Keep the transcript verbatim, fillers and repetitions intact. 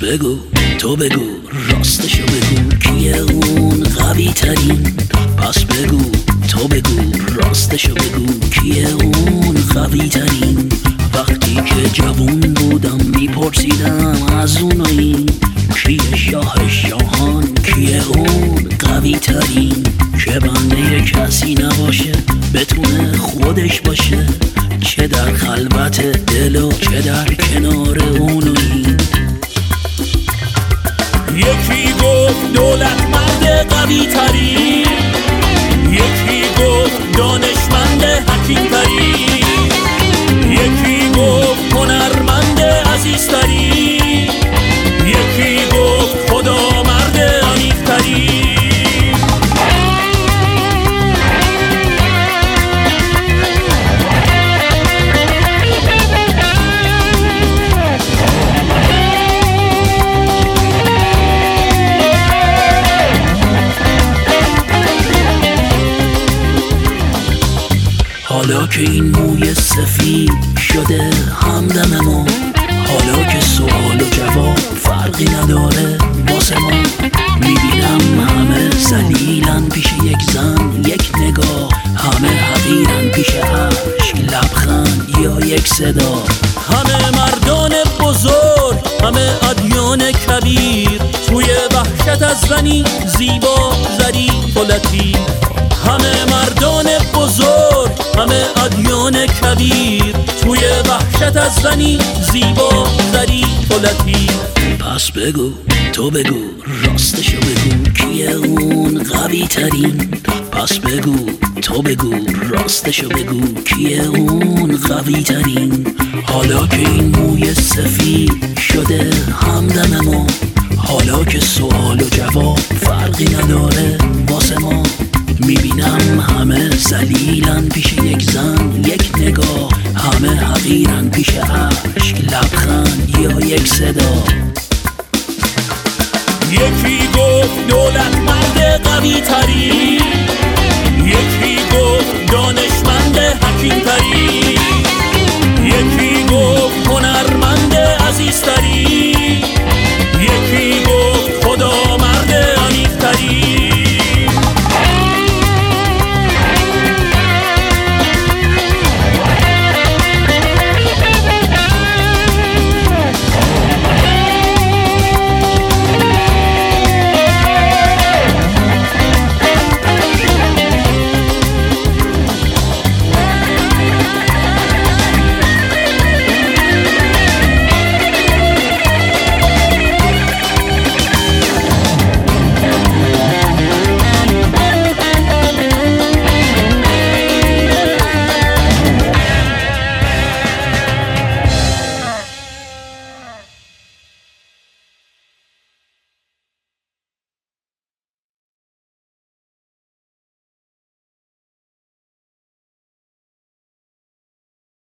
بگو تو بگو راستشو بگو کیه اون قوی ترین. پس بگو تو بگو راستشو بگو کیه اون قوی ترین. وقتی که جوون بودم میپرسیدم از اونایی کیه شاه شاهان کیه اون قوی ترین. که بنده کسی نباشه بتونه خودش باشه، چه در خلوت دل و چه در کنار اونایی. یکی گفت دولتمند قوی ترین، یکی گفت دانشمند حکیم ترین، یکی گفت هنرمند عزیز ترین، یکی گفت خدا مرد عمیق ترین. حالا که این موی سفید شده همدم ما، حالا که سوال و جواب فرقی نداره واسه ما، میبینم همه ذلیلن پیش یک زن یک نگاه، همه حقیرن پیش عشق لبخند یا یک صدا. همه مردان بزرگ، همه ادیان کبیر، توی وحشت از زنی زیبا ظریف و لطیف. همه مردان بزرگ، همه ادیان کبیر، توی وحشت از زنی زیبا ظریف و لطیف. پس بگو تو بگو راستشو بگو کیه اون قوی ترین. پس بگو تو بگو راستشو بگو کیه اون قوی ترین. حالا که این موی سفید شده همدم ما، حالا که سوال و جواب فرقی نداره واسه ما، میبینم همه ذلیلن پیش یک زن یک نگاه، همه حقیرن پیش عشق لبخند یا یک صدا. یکی گفت دولتمند قوی ترین،